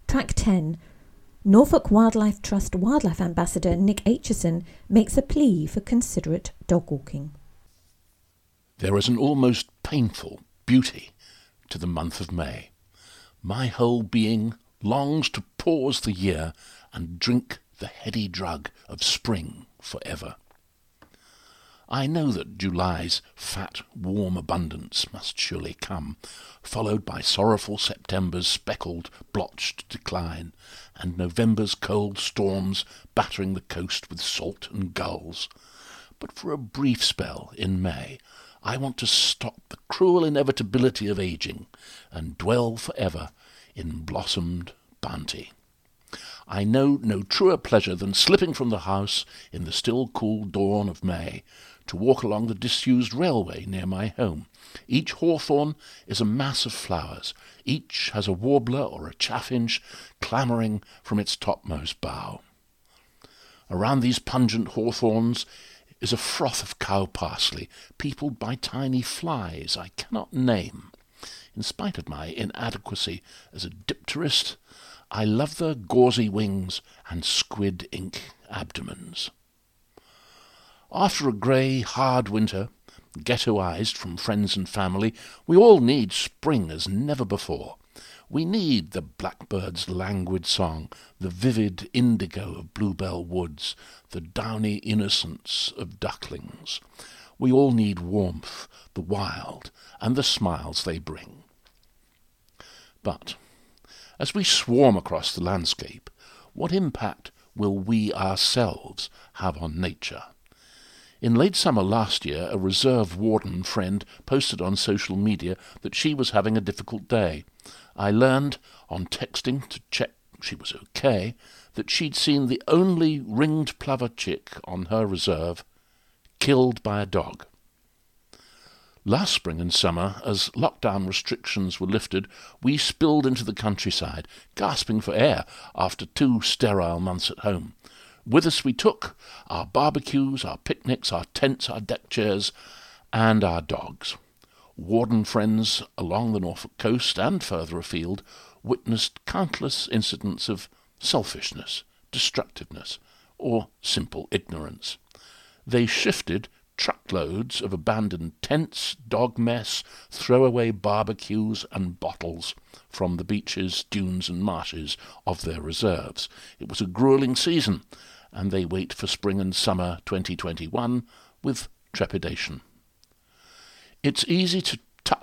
Track 10. Norfolk Wildlife Trust Wildlife Ambassador Nick Aitchison makes a plea for considerate dog walking. There is an almost painful beauty to the month of May. My whole being longs to pause the year and drink the heady drug of spring forever. I know that July's fat, warm abundance must surely come, followed by sorrowful September's speckled, blotched decline, and November's cold storms battering the coast with salt and gulls. But for a brief spell in May, I want to stop the cruel inevitability of aging and dwell forever in blossomed bounty. I know no truer pleasure than slipping from the house in the still cool dawn of May to walk along the disused railway near my home. Each hawthorn is a mass of flowers. Each has a warbler or a chaffinch clamouring from its topmost bough. Around these pungent hawthorns is a froth of cow parsley, peopled by tiny flies I cannot name. In spite of my inadequacy as a dipterist, I love their gauzy wings and squid ink abdomens. After a grey, hard winter, ghettoized from friends and family, we all need spring as never before. We need the blackbird's languid song, the vivid indigo of bluebell woods, the downy innocence of ducklings. We all need warmth, the wild, and the smiles they bring. But as we swarm across the landscape, what impact will we ourselves have on nature? In late summer last year, a reserve warden friend posted on social media that she was having a difficult day. I learned, on texting to check she was okay, that she'd seen the only ringed plover chick on her reserve killed by a dog. Last spring and summer, as lockdown restrictions were lifted, we spilled into the countryside, gasping for air after 2 sterile months at home. With us we took our barbecues, our picnics, our tents, our deck chairs, and our dogs. Warden friends along the Norfolk coast and further afield witnessed countless incidents of selfishness, destructiveness, or simple ignorance. They shifted truckloads of abandoned tents, dog mess, throwaway barbecues and bottles from the beaches, dunes and marshes of their reserves. It was a gruelling season, and they wait for spring and summer 2021 with trepidation. It's easy to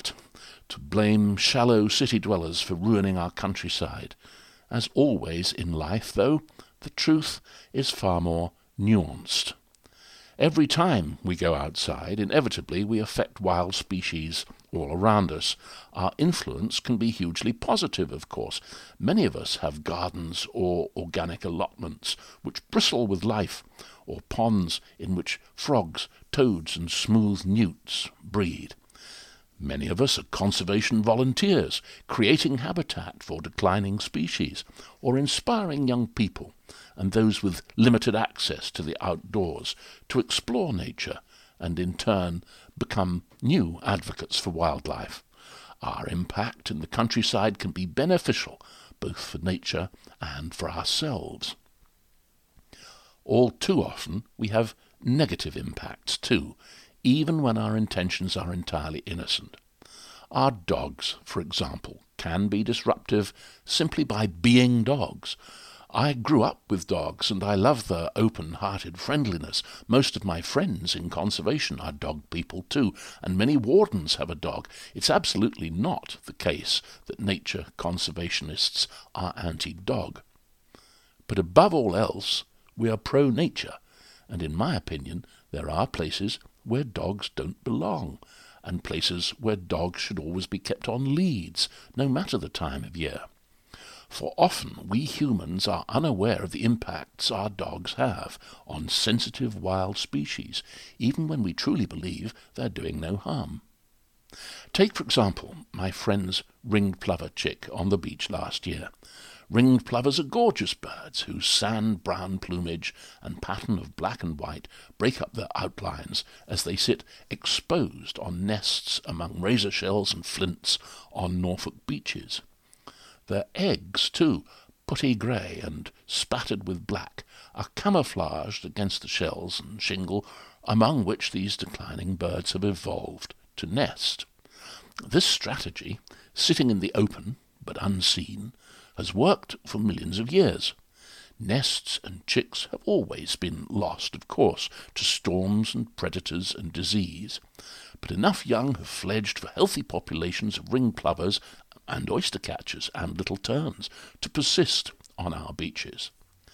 blame shallow city dwellers for ruining our countryside. As always in life, though, the truth is far more nuanced. Every time we go outside, inevitably we affect wild species all around us. Our influence can be hugely positive, of course. Many of us have gardens or organic allotments which bristle with life, or ponds in which frogs, toads and smooth newts breed. Many of us are conservation volunteers, creating habitat for declining species, or inspiring young people and those with limited access to the outdoors to explore nature and in turn become new advocates for wildlife. Our impact in the countryside can be beneficial both for nature and for ourselves. All too often we have negative impacts too, even when our intentions are entirely innocent. Our dogs, for example, can be disruptive simply by being dogs. I grew up with dogs, and I love their open-hearted friendliness. Most of my friends in conservation are dog people too, and many wardens have a dog. It's absolutely not the case that nature conservationists are anti-dog. But above all else, we are pro-nature, and in my opinion, there are places where dogs don't belong, and places where dogs should always be kept on leads, no matter the time of year. For often we humans are unaware of the impacts our dogs have on sensitive wild species, even when we truly believe they're doing no harm. Take, for example, my friend's ringed plover chick on the beach last year. Ringed plovers are gorgeous birds whose sand-brown plumage and pattern of black and white break up their outlines as they sit exposed on nests among razor shells and flints on Norfolk beaches. Their eggs, too, putty grey and spattered with black, are camouflaged against the shells and shingle among which these declining birds have evolved to nest. This strategy, sitting in the open but unseen, has worked for millions of years. Nests and chicks have always been lost, of course, to storms and predators and disease, but enough young have fledged for healthy populations of ringed plovers and oyster-catchers and little terns to persist on our beaches.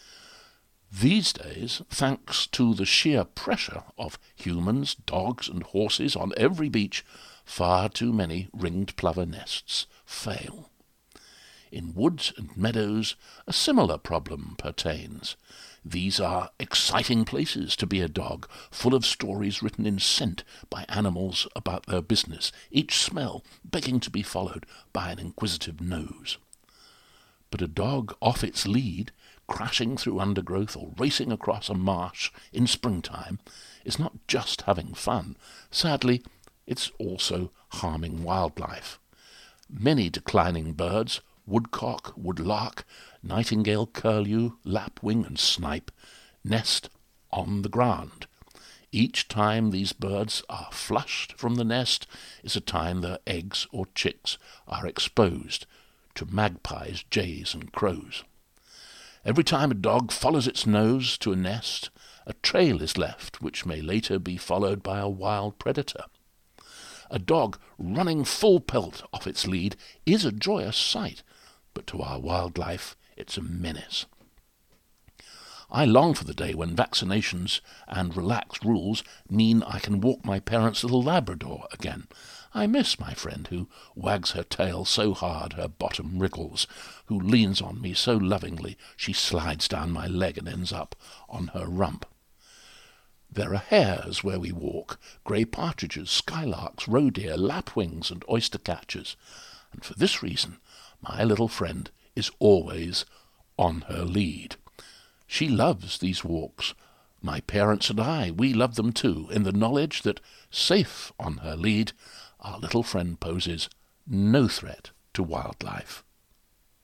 These days, thanks to the sheer pressure of humans, dogs and horses on every beach, far too many ringed plover nests fail. In woods and meadows, a similar problem pertains. These are exciting places to be a dog, full of stories written in scent by animals about their business, each smell begging to be followed by an inquisitive nose. But a dog off its lead, crashing through undergrowth or racing across a marsh in springtime, is not just having fun. Sadly, it's also harming wildlife. Many declining birds, woodcock, woodlark, nightingale, curlew, lapwing and snipe, nest on the ground. Each time these birds are flushed from the nest is a time their eggs or chicks are exposed to magpies, jays and crows. Every time a dog follows its nose to a nest, a trail is left which may later be followed by a wild predator. A dog running full pelt off its lead is a joyous sight, but to our wildlife it's a menace. I long for the day when vaccinations and relaxed rules mean I can walk my parents' little Labrador again. I miss my friend who wags her tail so hard her bottom wriggles, who leans on me so lovingly she slides down my leg and ends up on her rump. There are hares where we walk, grey partridges, skylarks, roe deer, lapwings and oyster-catchers, and for this reason my little friend is always on her lead. She loves these walks. My parents and I, we love them too, in the knowledge that, safe on her lead, our little friend poses no threat to wildlife.